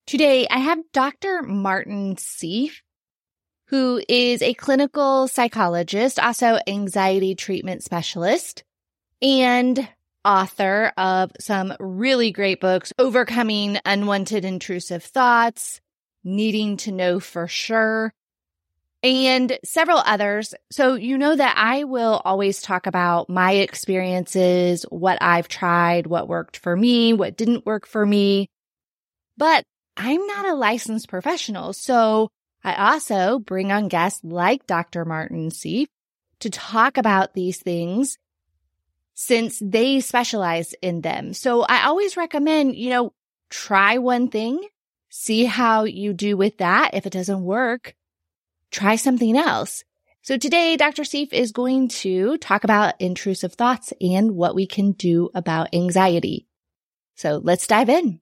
Today, I have Dr. Martin Seif, who is a clinical psychologist, also anxiety treatment specialist, and author of some really great books, Overcoming Unwanted Intrusive Thoughts, Needing to Know for Sure, and several others. So you know that I will always talk about my experiences, what I've tried, what worked for me, what didn't work for me. But I'm not a licensed professional, so I also bring on guests like Dr. Martin Seif to talk about these things since they specialize in them. So I always recommend, try one thing, see how you do with that. If it doesn't work, try something else. So today, Dr. Seif is going to talk about intrusive thoughts and what we can do about anxiety. So let's dive in.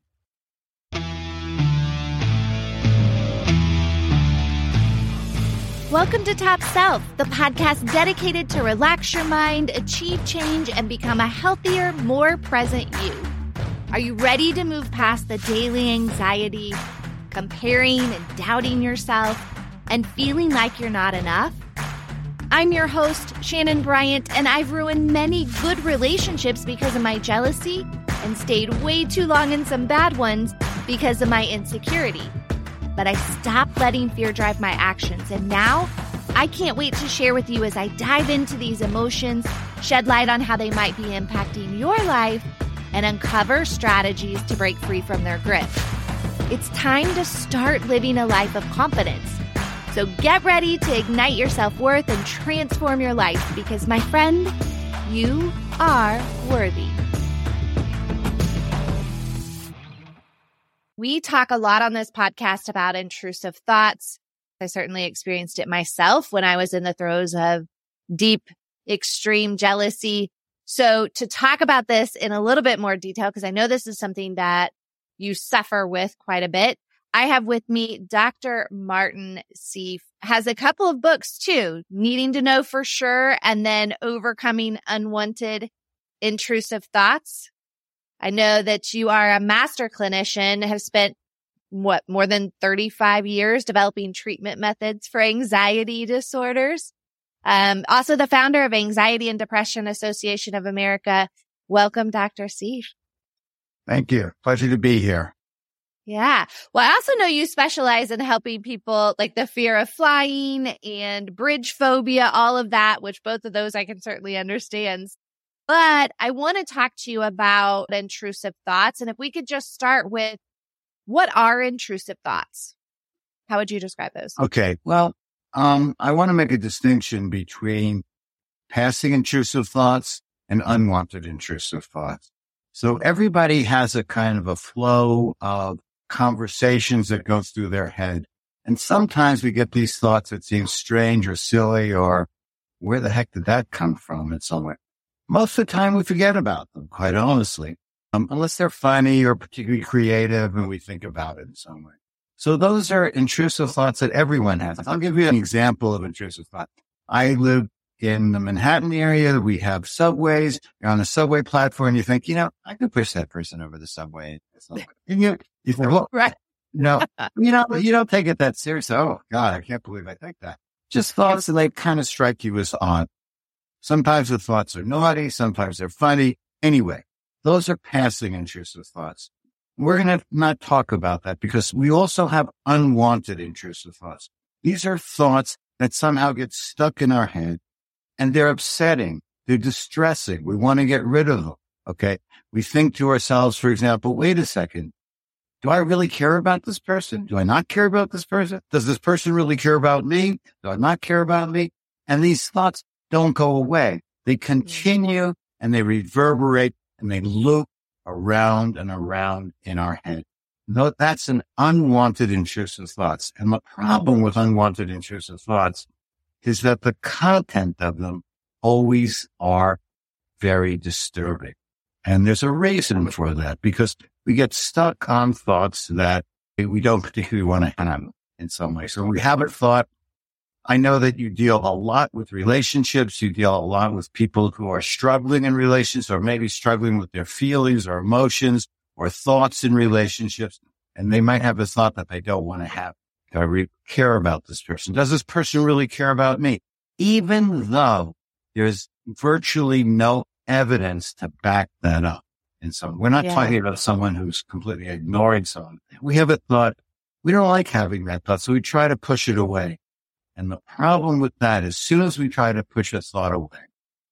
Welcome to Top Self, the podcast dedicated to relax your mind, achieve change, and become a healthier, more present you. Are you ready to move past the daily anxiety, comparing and doubting yourself, and feeling like you're not enough? I'm your host, Shannon Bryant, and I've ruined many good relationships because of my jealousy and stayed way too long in some bad ones because of my insecurity. But I stopped letting fear drive my actions, and now I can't wait to share with you as I dive into these emotions, shed light on how they might be impacting your life, and uncover strategies to break free from their grip. It's time to start living a life of confidence. So get ready to ignite your self-worth and transform your life because, my friend, you are worthy. We talk a lot on this podcast about intrusive thoughts. I certainly experienced it myself when I was in the throes of deep, extreme jealousy. So to talk about this in a little bit more detail, because I know this is something that you suffer with quite a bit, I have with me Dr. Martin Seif. Has a couple of books too, Needing to Know for Sure, and then Overcoming Unwanted Intrusive Thoughts. I know that you are a master clinician, have spent, more than 35 years developing treatment methods for anxiety disorders. Also the founder of Anxiety and Depression Association of America. Welcome, Dr. Seif. Thank you. Pleasure to be here. Yeah. Well, I also know you specialize in helping people like the fear of flying and bridge phobia, all of that, which both of those I can certainly understand. But I want to talk to you about intrusive thoughts. And if we could just start with, what are intrusive thoughts? How would you describe those? Okay. Well, I want to make a distinction between passing intrusive thoughts and unwanted intrusive thoughts. So everybody has a kind of a flow of conversations that go through their head. And sometimes we get these thoughts that seem strange or silly or where the heck did that come from in some way? Most of the time we forget about them, quite honestly, unless they're funny or particularly creative and we think about it in some way. So those are intrusive thoughts that everyone has. I'll give you an example of intrusive thought. I live in the Manhattan area. We have subways. You're on a subway platform. You think, I could push that person over the subway. And you think, well, right. You don't take it that seriously. Oh God, I can't believe I think that. Just thoughts that they kind of strike you as odd. Sometimes the thoughts are naughty. Sometimes they're funny. Anyway, those are passing intrusive thoughts. We're going to not talk about that because we also have unwanted intrusive thoughts. These are thoughts that somehow get stuck in our head and they're upsetting. They're distressing. We want to get rid of them. Okay. We think to ourselves, for example, wait a second. Do I really care about this person? Do I not care about this person? Does this person really care about me? Do I not care about me? And these thoughts don't go away. They continue and they reverberate and they loop around and around in our head. No, that's an unwanted intrusive thoughts. And the problem with unwanted intrusive thoughts is that the content of them always are very disturbing. And there's a reason for that because we get stuck on thoughts that we don't particularly want to have in some way. So we have a thought. I know that you deal a lot with relationships. You deal a lot with people who are struggling in relationships or maybe struggling with their feelings or emotions or thoughts in relationships. And they might have a thought that they don't want to have. Do I really care about this person? Does this person really care about me? Even though there's virtually no evidence to back that up. And so we're not talking about someone who's completely ignoring someone. We have a thought. We don't like having that thought, so we try to push it away. And the problem with that, as soon as we try to push a thought away,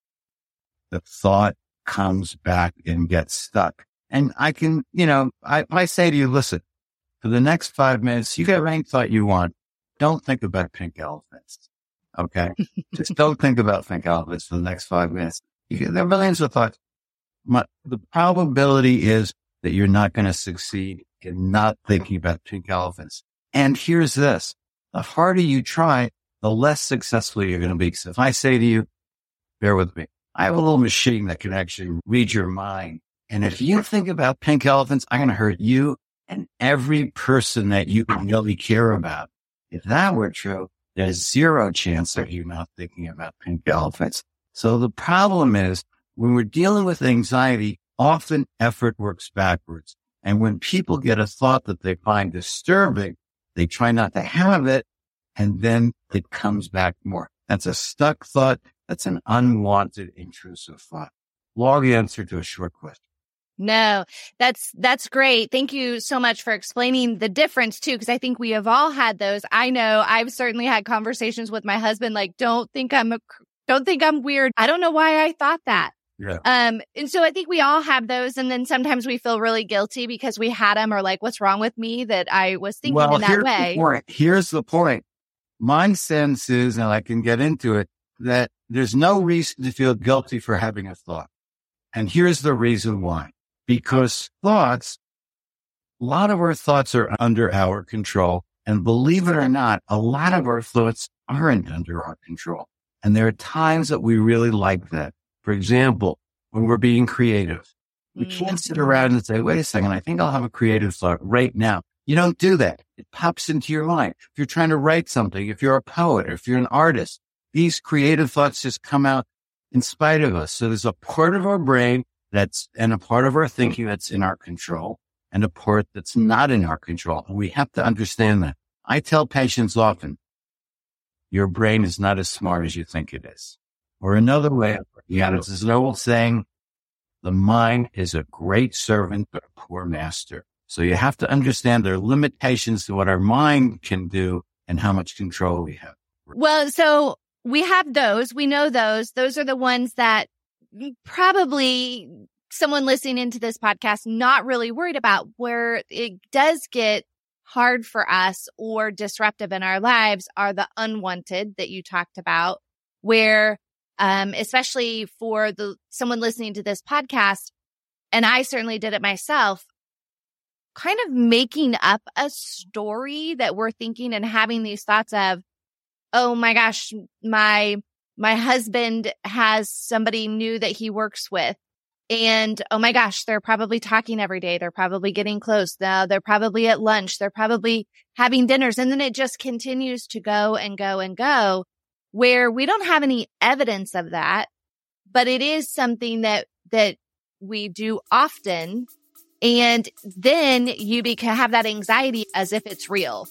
the thought comes back and gets stuck. And I can, I say to you, listen, for the next 5 minutes, you get any thought you want. Don't think about pink elephants. Okay? Just don't think about pink elephants for the next 5 minutes. There are millions of thoughts. The probability is that you're not going to succeed in not thinking about pink elephants. And here's this. The harder you try, the less successful you're going to be. So if I say to you, bear with me, I have a little machine that can actually read your mind. And if you think about pink elephants, I'm going to hurt you and every person that you really care about. If that were true, there's zero chance of you not thinking about pink elephants. So the problem is when we're dealing with anxiety, often effort works backwards. And when people get a thought that they find disturbing, they try not to have it, and then it comes back more. That's a stuck thought. That's an unwanted, intrusive thought. Long answer to a short question. No, that's great. Thank you so much for explaining the difference too, because I think we have all had those. I know I've certainly had conversations with my husband, like, don't think I'm weird. I don't know why I thought that. Yeah. And so I think we all have those. And then sometimes we feel really guilty because we had them, or like, what's wrong with me that I was thinking in that way? Here's the point. My sense is, and I can get into it, that there's no reason to feel guilty for having a thought. And here's the reason why. Because a lot of our thoughts are under our control. And believe it or not, a lot of our thoughts aren't under our control. And there are times that we really like that. For example, when we're being creative, we can't sit around and say, wait a second, I think I'll have a creative thought right now. You don't do that. It pops into your mind. If you're trying to write something, if you're a poet, or if you're an artist, these creative thoughts just come out in spite of us. So there's a part of our brain and a part of our thinking that's in our control, and a part that's not in our control. And we have to understand that. I tell patients often, your brain is not as smart as you think it is. Or another way of looking at it is an old saying, the mind is a great servant, but a poor master. So you have to understand there are limitations to what our mind can do and how much control we have. Well, so we have those. We know those. Those are the ones that probably someone listening into this podcast not really worried about. Where it does get hard for us or disruptive in our lives are the unwanted that you talked about, where especially for someone listening to this podcast, and I certainly did it myself, kind of making up a story that we're thinking and having these thoughts of, oh my gosh, my husband has somebody new that he works with. And oh my gosh, they're probably talking every day. They're probably getting close. Now they're probably at lunch. They're probably having dinners. And then it just continues to go and go and go, where we don't have any evidence of that, but it is something that we do often. And then you have that anxiety as if it's real.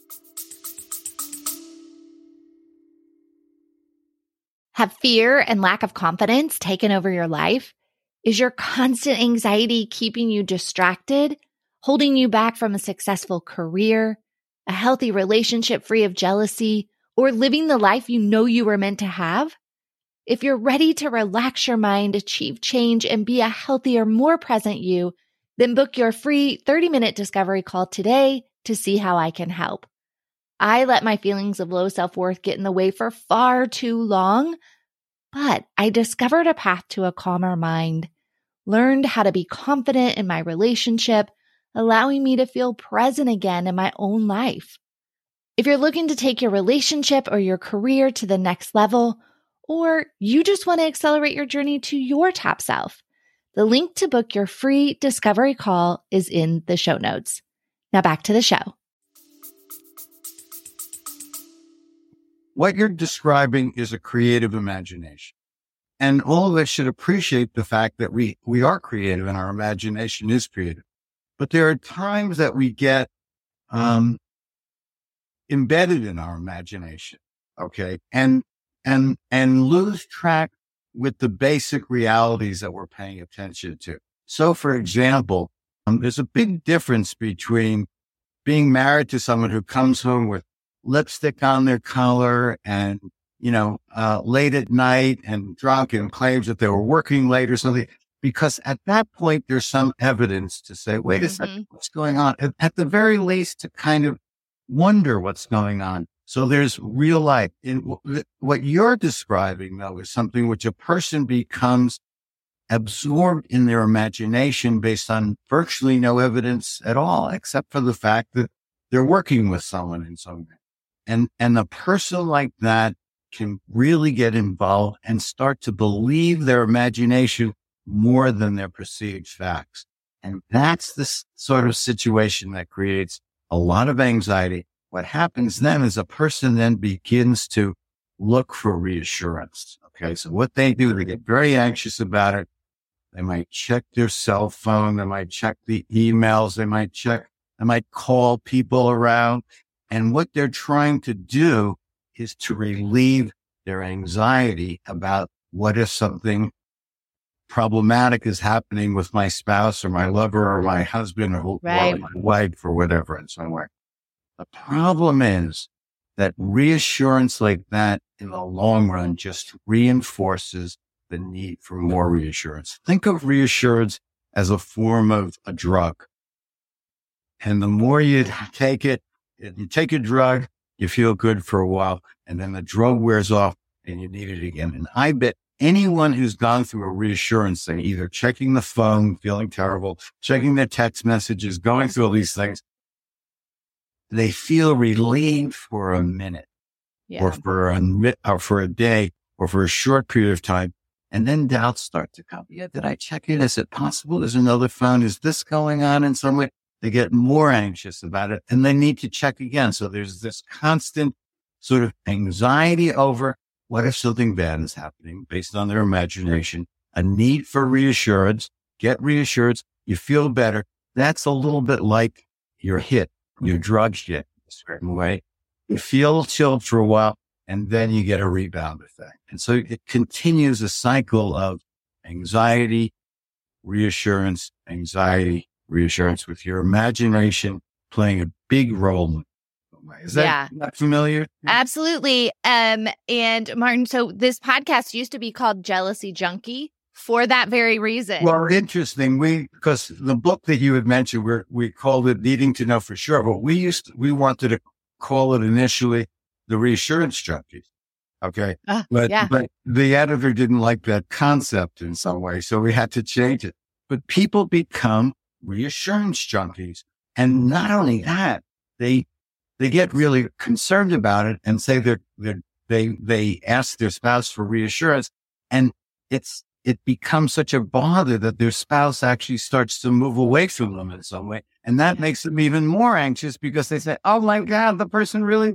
Have fear and lack of confidence taken over your life? Is your constant anxiety keeping you distracted, holding you back from a successful career, a healthy relationship free of jealousy, or living the life you know you were meant to have? If you're ready to relax your mind, achieve change, and be a healthier, more present you, then book your free 30-minute discovery call today to see how I can help. I let my feelings of low self-worth get in the way for far too long, but I discovered a path to a calmer mind, learned how to be confident in my relationship, allowing me to feel present again in my own life. If you're looking to take your relationship or your career to the next level, or you just want to accelerate your journey to your top self, the link to book your free discovery call is in the show notes. Now back to the show. What you're describing is a creative imagination. And all of us should appreciate the fact that we are creative and our imagination is creative. But there are times that we get embedded in our imagination, okay, and lose track with the basic realities that we're paying attention to. So, for example, there's a big difference between being married to someone who comes home with lipstick on their collar and, late at night and drunk and claims that they were working late or something, because at that point, there's some evidence to say, wait a second, what's going on? At the very least, to kind of wonder what's going on. So there's real life. What you're describing, though, is something which a person becomes absorbed in their imagination based on virtually no evidence at all, except for the fact that they're working with someone in some way. And a person like that can really get involved and start to believe their imagination more than their perceived facts. And that's the sort of situation that creates a lot of anxiety. What happens then is a person then begins to look for reassurance. Okay. So what they do, they get very anxious about it. They might check their cell phone. They might check the emails. They might call people around. And what they're trying to do is to relieve their anxiety about what if something problematic is happening with my spouse or my lover or my husband or my wife or whatever in some way. The problem is that reassurance like that in the long run just reinforces the need for more reassurance. Think of reassurance as a form of a drug. And the more you take it, you take a drug, you feel good for a while, and then the drug wears off and you need it again. And I bet anyone who's gone through a reassurance thing, either checking the phone, feeling terrible, checking their text messages, going through all these things, they feel relieved for a minute or for a day or for a short period of time. And then doubts start to come. Yeah, did I check it? Is it possible? There's another phone. Is this going on in some way? They get more anxious about it and they need to check again. So there's this constant sort of anxiety over what if something bad is happening based on their imagination, a need for reassurance, get reassurance, you feel better. That's a little bit like your drug hit a certain way. You feel chilled for a while and then you get a rebound effect. And so it continues a cycle of anxiety, reassurance, with your imagination playing a big role. Is that not familiar? Absolutely. And Martin, so this podcast used to be called Jealousy Junkie for that very reason. Well, interesting. Because the book that you had mentioned, we called it Needing to Know for Sure, but we wanted to call it initially The Reassurance Junkies. Okay. But the editor didn't like that concept in some way, so we had to change it. But people become reassurance junkies. And not only that, they get really concerned about it and say they ask their spouse for reassurance, and it becomes such a bother that their spouse actually starts to move away from them in some way. And that makes them even more anxious because they say, oh my God, the person really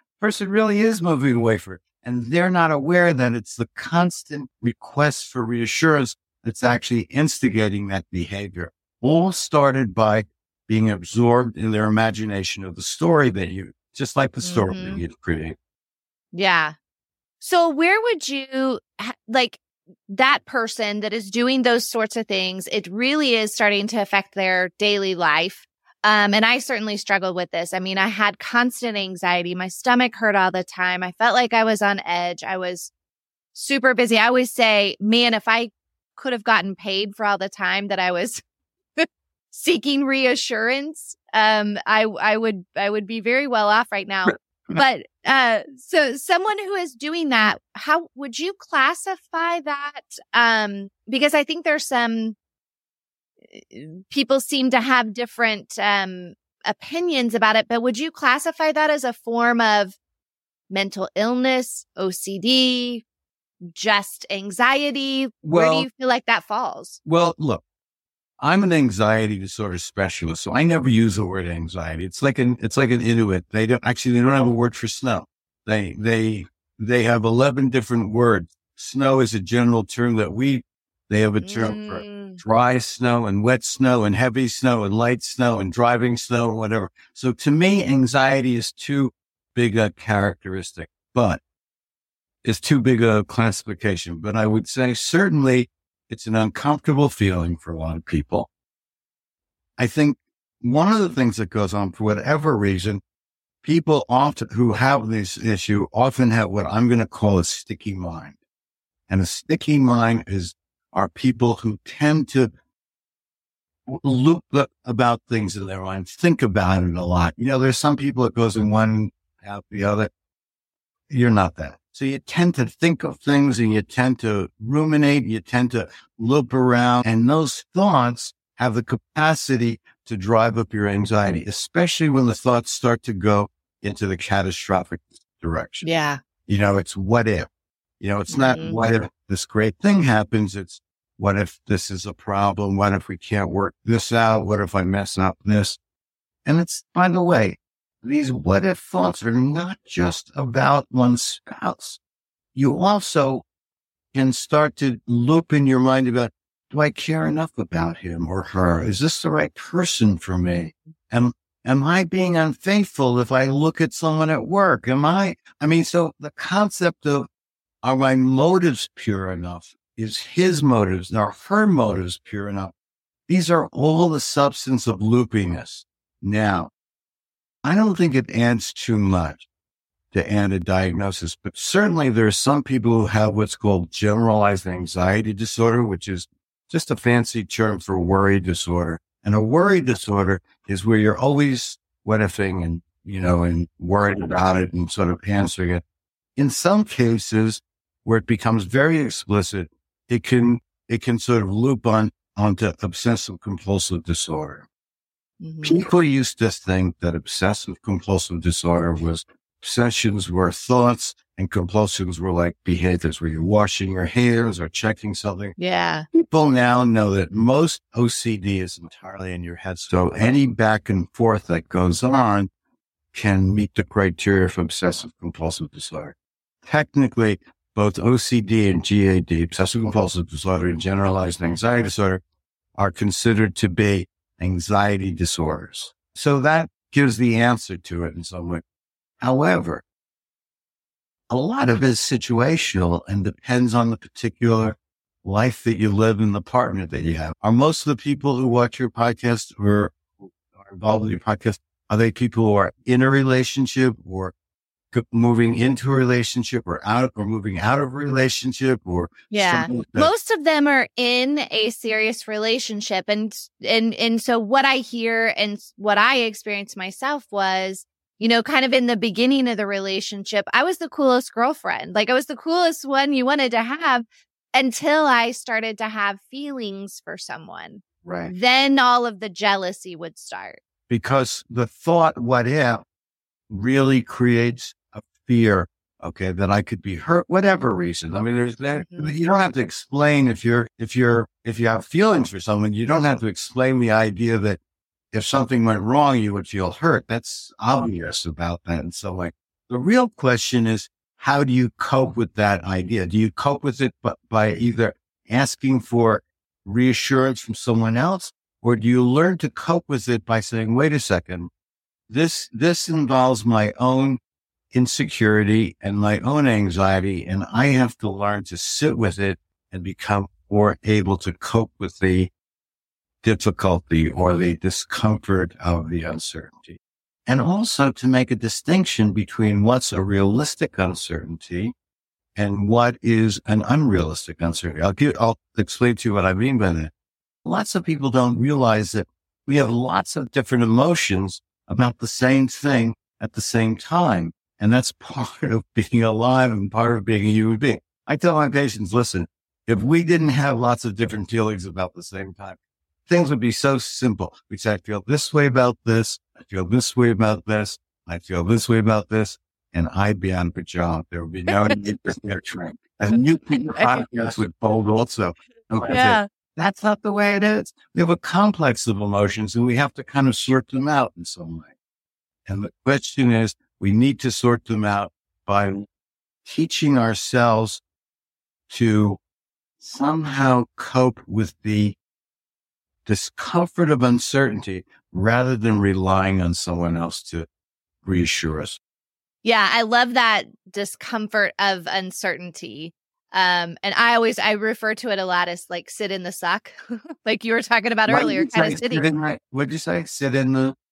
is moving away from it. And they're not aware that it's the constant request for reassurance that's actually instigating that behavior. All started by being absorbed in their imagination of the story just like the story that you'd create. Yeah. So where would you, that person that is doing those sorts of things, it really is starting to affect their daily life. And I certainly struggled with this. I mean, I had constant anxiety. My stomach hurt all the time. I felt like I was on edge. I was super busy. I always say, man, if I could have gotten paid for all the time that I was seeking reassurance, I would be very well off right now. But so someone who is doing that, how would you classify that? Because I think there's some people seem to have different opinions about it, but would you classify that as a form of mental illness, OCD, just anxiety? Where do you feel like that falls? Well, look, I'm an anxiety disorder specialist, so I never use the word anxiety. It's like an Inuit. They don't have a word for snow. They have 11 different words. Snow is a general term they have a term for dry snow and wet snow and heavy snow and light snow and driving snow, whatever. So to me, anxiety is too big a characteristic, but it's too big a classification. But I would say certainly it's an uncomfortable feeling for a lot of people. I think one of the things that goes on for whatever reason, people often who have this issue often have what I'm going to call a sticky mind. And a sticky mind are people who tend to loop about things in their mind, think about it a lot. There's some people that goes in one out the other. You're not that. So you tend to think of things and you tend to ruminate, you tend to loop around, and those thoughts have the capacity to drive up your anxiety, especially when the thoughts start to go into the catastrophic direction. Yeah. It's what if. It's not what if this great thing happens. It's what if this is a problem? What if we can't work this out? What if I mess up this? And it's, by the way, these what if thoughts are not just about one's spouse. You also can start to loop in your mind about, do I care enough about him or her? Is this the right person for me? Am I being unfaithful if I look at someone at work? So the concept of, are my motives pure enough? Is his motives or her motives pure enough? These are all the substance of loopiness. Now, I don't think it adds too much to add a diagnosis, but certainly there are some people who have what's called generalized anxiety disorder, which is just a fancy term for worry disorder. And a worry disorder is where you're always what ifing and, and worried about it and sort of answering it. In some cases where it becomes very explicit, it can sort of loop onto obsessive compulsive disorder. Mm-hmm. People used to think that obsessive compulsive disorder was obsessions were thoughts and compulsions were like behaviors where you're washing your hands or checking something. Yeah. People now know that most OCD is entirely in your head. So any back and forth that goes on can meet the criteria for obsessive compulsive disorder. Technically, both OCD and GAD, obsessive compulsive disorder and generalized anxiety disorder, are considered to be anxiety disorders. So that gives the answer to it in some way. However, a lot of it is situational and depends on the particular life that you live and the partner that you have. Are most of the people who watch your podcast or are involved with your podcast, are they people who are in a relationship or moving into a relationship or moving out of a relationship or like most of them are in a serious relationship and so what I hear and what I experienced myself was kind of in the beginning of the relationship I was the coolest girlfriend, like I was the coolest one you wanted to have until I started to have feelings for someone. Right. Then all of the jealousy would start because the thought what if really creates a fear, okay, that I could be hurt, whatever reason. I mean, there's that. Mm-hmm. You don't have to explain if you have feelings for someone, you don't have to explain the idea that if something went wrong, you would feel hurt. That's obvious about that. And so the real question is, how do you cope with that idea? Do you cope with it by either asking for reassurance from someone else, or do you learn to cope with it by saying, wait a second, this involves my own insecurity and my own anxiety, and I have to learn to sit with it and become more able to cope with the difficulty or the discomfort of the uncertainty. And also to make a distinction between what's a realistic uncertainty and what is an unrealistic uncertainty. I'll explain to you what I mean by that. Lots of people don't realize that we have lots of different emotions about the same thing at the same time. And that's part of being alive and part of being a human being. I tell my patients, listen, if we didn't have lots of different feelings about the same time, things would be so simple. We'd say, I feel this way about this. I feel this way about this. I feel this way about this. And I'd be on the job. There would be no need for nurturing. And new people podcasts would fold also. Okay. Yeah. That's not the way it is. We have a complex of emotions and we have to kind of sort them out in some way. And the question is, we need to sort them out by teaching ourselves to somehow cope with the discomfort of uncertainty rather than relying on someone else to reassure us. Yeah, I love that discomfort of uncertainty. And I refer to it a lot as like sit in the suck, like you were talking about earlier, kind of sitting. What'd you say? Sit in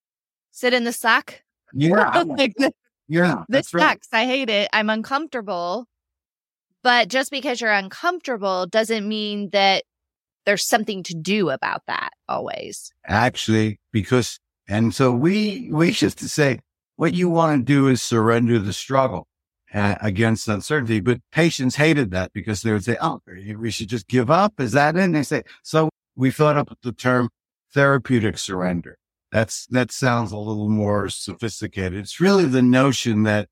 the suck. Yeah. Like this right. sucks. I hate it. I'm uncomfortable. But just because you're uncomfortable doesn't mean that there's something to do about that always. Actually, and so we used to say, what you want to do is surrender the struggle against uncertainty. But patients hated that because they would say, oh, we should just give up. Is that it? And they say, so we thought up the term therapeutic surrender. That sounds a little more sophisticated. It's really the notion that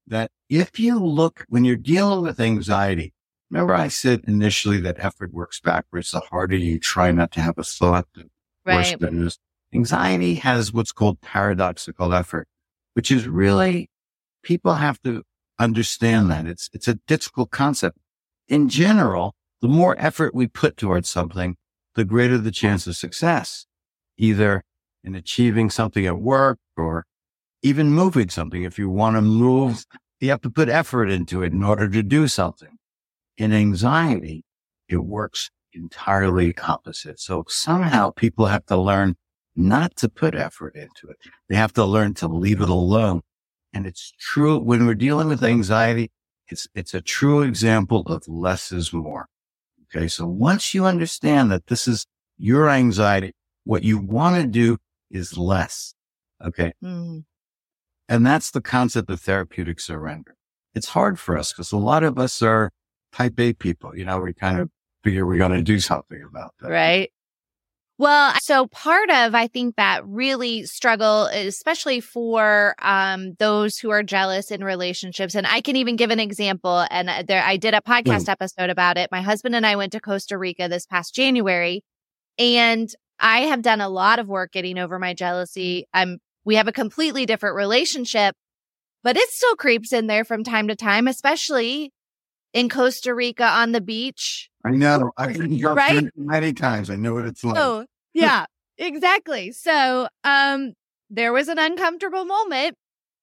if you look, when you're dealing with anxiety, remember I said initially that effort works backwards. The harder you try not to have a thought, the worse it is. Anxiety has what's called paradoxical effort, which is really, people have to understand that. It's a difficult concept. In general, the more effort we put towards something, the greater the chance of success, either in achieving something at work or even moving something. If you want to move, you have to put effort into it in order to do something. In anxiety, it works entirely opposite. So somehow people have to learn not to put effort into it. They have to learn to leave it alone. And it's true when we're dealing with anxiety, it's a true example of less is more. Okay. So once you understand that this is your anxiety, what you want to do is less. Okay. Mm. And that's the concept of therapeutic surrender. It's hard for us because a lot of us are type A people. We kind of figure we're going to do something about that. Right. Well, so part of, I think, that really struggle, especially for those who are jealous in relationships. And I can even give an example. And I did a podcast episode about it. My husband and I went to Costa Rica this past January, and I have done a lot of work getting over my jealousy. We have a completely different relationship, but it still creeps in there from time to time, especially in Costa Rica on the beach. I know. I've been many times. I know what it's like. Oh, yeah, exactly. So there was an uncomfortable moment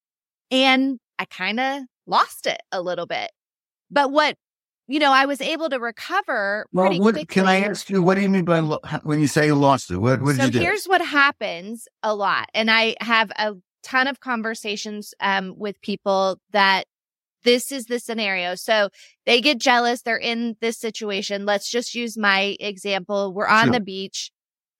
and I kind of lost it a little bit. But I was able to recover pretty quickly. Can I ask you, what do you mean by when you say you lost it? What did you do? So here's what happens a lot. And I have a ton of conversations with people that this is the scenario. So they get jealous. They're in this situation. Let's just use my example. We're on the beach.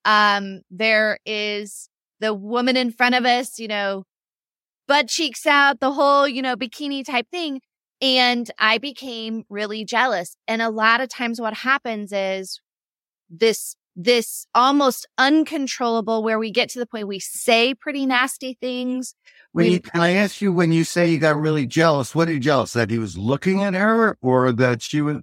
There is the woman in front of us, butt cheeks out, the whole, bikini type thing. And I became really jealous. And a lot of times what happens is this almost uncontrollable, where we get to the point we say pretty nasty things. Can I ask you, when you say you got really jealous, what are you jealous? That he was looking at her, or that she was,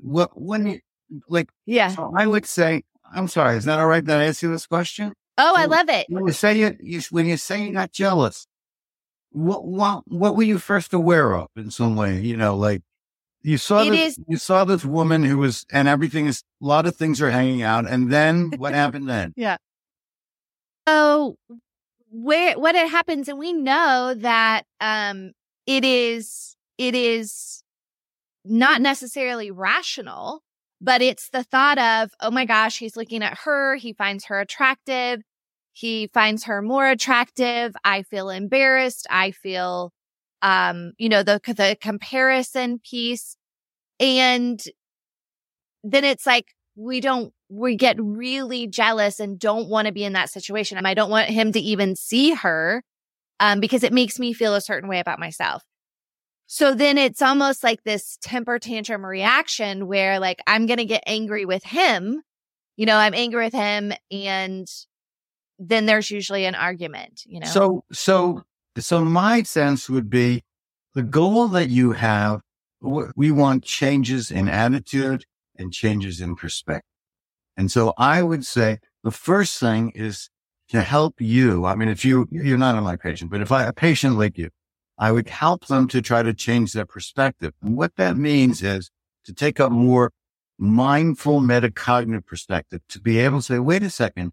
yeah. So I would say, I'm sorry, is that all right that I ask you this question? Oh, I love it. When you say you got jealous, what were you first aware of in some way? You saw this woman who was, and a lot of things are hanging out. And then what happened then? Yeah. So what it happens, and we know that it is not necessarily rational, but it's the thought of, oh my gosh, he's looking at her. He finds her attractive. He finds her more attractive. I feel embarrassed. I feel, the comparison piece. And then it's like, we get really jealous and don't want to be in that situation. And I don't want him to even see her, because it makes me feel a certain way about myself. So then it's almost like this temper tantrum reaction where, like, I'm going to get angry with him. I'm angry with him, and then there's usually an argument, So my sense would be the goal that you have, we want changes in attitude and changes in perspective. And so I would say the first thing is to help you. I mean, if you're not my patient, but if a patient like you, I would help them to try to change their perspective. And what that means is to take a more mindful metacognitive perspective, to be able to say, wait a second,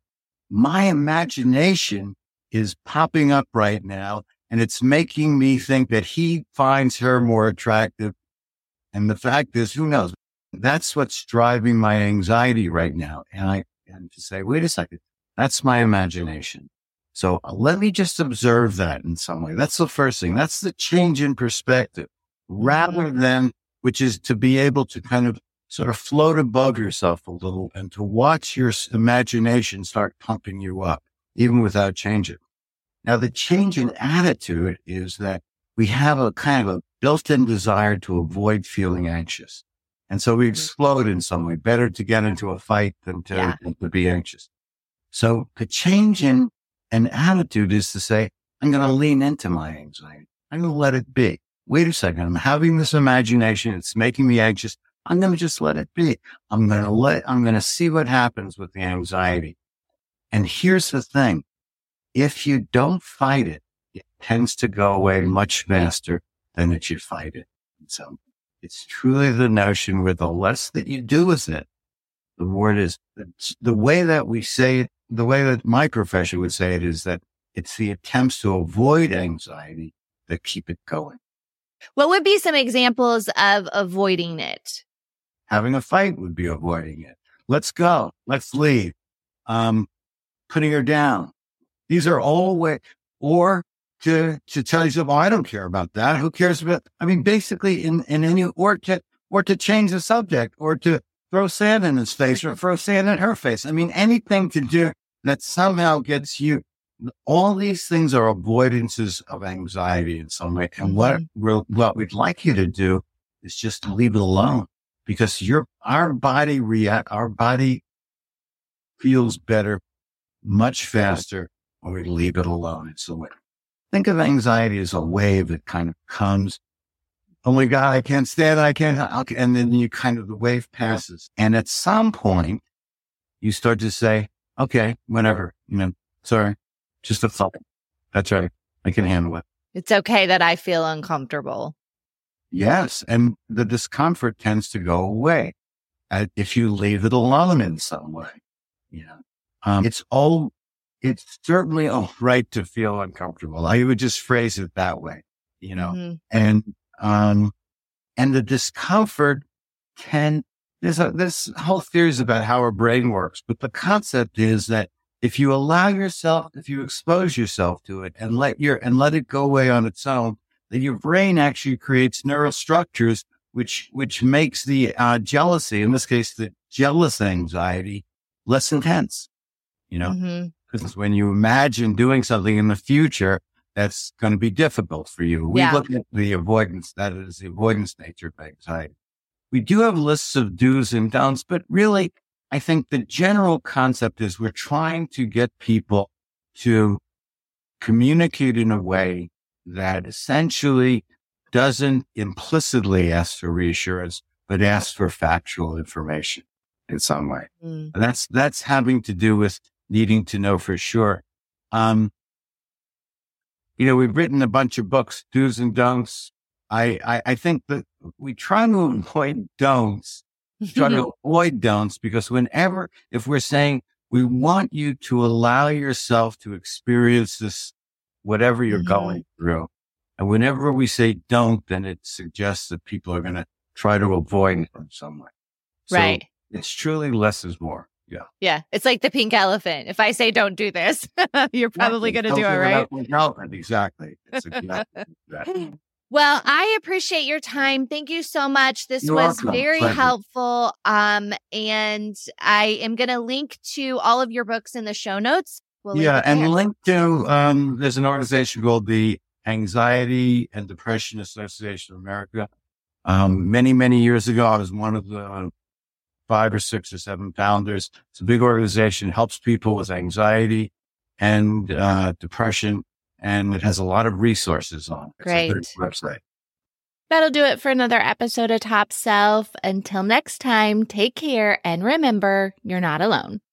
my imagination is popping up right now, and it's making me think that he finds her more attractive. And the fact is, who knows? That's what's driving my anxiety right now. And to say, wait a second, that's my imagination. So let me just observe that in some way. That's the first thing. That's the change in perspective, rather than, which is to be able to kind of sort of float above yourself a little and to watch your imagination start pumping you up, even without changing. Now, the change in attitude is that we have a kind of a built-in desire to avoid feeling anxious. And so we explode in some way. Better to get into a fight than to be anxious. So the change in an attitude is to say, I'm going to lean into my anxiety. I'm going to let it be. Wait a second. I'm having this imagination. It's making me anxious. I'm going to just let it be. I'm going to see what happens with the anxiety. And here's the thing. If you don't fight it, it tends to go away much faster than if you fight it. So it's truly the notion where the less that you do with it, the more it is. The way that we say it, the way that my profession would say it is that it's the attempts to avoid anxiety that keep it going. What would be some examples of avoiding it? Having a fight would be avoiding it. Let's go. Let's leave. Putting her down. These are all ways, or to tell yourself, oh, I don't care about that. Who cares about, basically in any, or to change the subject, or to throw sand in his face or throw sand in her face. Anything to do that somehow gets you. All these things are avoidances of anxiety in some way. And what we'd like you to do is just to leave it alone, because our body feels better much faster when we leave it alone. It's a way. Think of anxiety as a wave that kind of comes. Oh my God, I can't stand it. And then the wave passes. And at some point you start to say, okay, whatever, sorry, just a thought. That's right. I can handle it. It's okay that I feel uncomfortable. Yes. And the discomfort tends to go away if you leave it alone in some way. It's certainly all right to feel uncomfortable. I would just phrase it that way, and the discomfort this whole theory is about how our brain works, but the concept is that if you expose yourself to it and let it go away on its own, then your brain actually creates neural structures, which makes the jealousy, in this case, the jealous anxiety, less intense, because when you imagine doing something in the future, that's going to be difficult for you. We look at the avoidance, that is the avoidance nature of anxiety. We do have lists of do's and don'ts, but really, I think the general concept is we're trying to get people to communicate in a way that essentially doesn't implicitly ask for reassurance, but asks for factual information in some way. And that's having to do with needing to know for sure. We've written a bunch of books, do's and don'ts. I think that we try to avoid don'ts, because if we're saying we want you to allow yourself to experience this, whatever you're going through, and whenever we say don't, then it suggests that people are going to try to avoid it in some way. Right. So it's truly less is more. Yeah. Yeah. It's like the pink elephant. If I say don't do this, you're probably going to do it, right? Exactly. It's exactly that. Well, I appreciate your time. Thank you so much. This was very helpful. And I am going to link to all of your books in the show notes. And link to, there's an organization called the Anxiety and Depression Association of America. Many, many years ago, I was one of the 5 or 6 or 7 founders. It's a big organization, helps people with anxiety and depression, and it has a lot of resources on it. Great. It's a great website. That'll do it for another episode of Top Self. Until next time, take care and remember, you're not alone.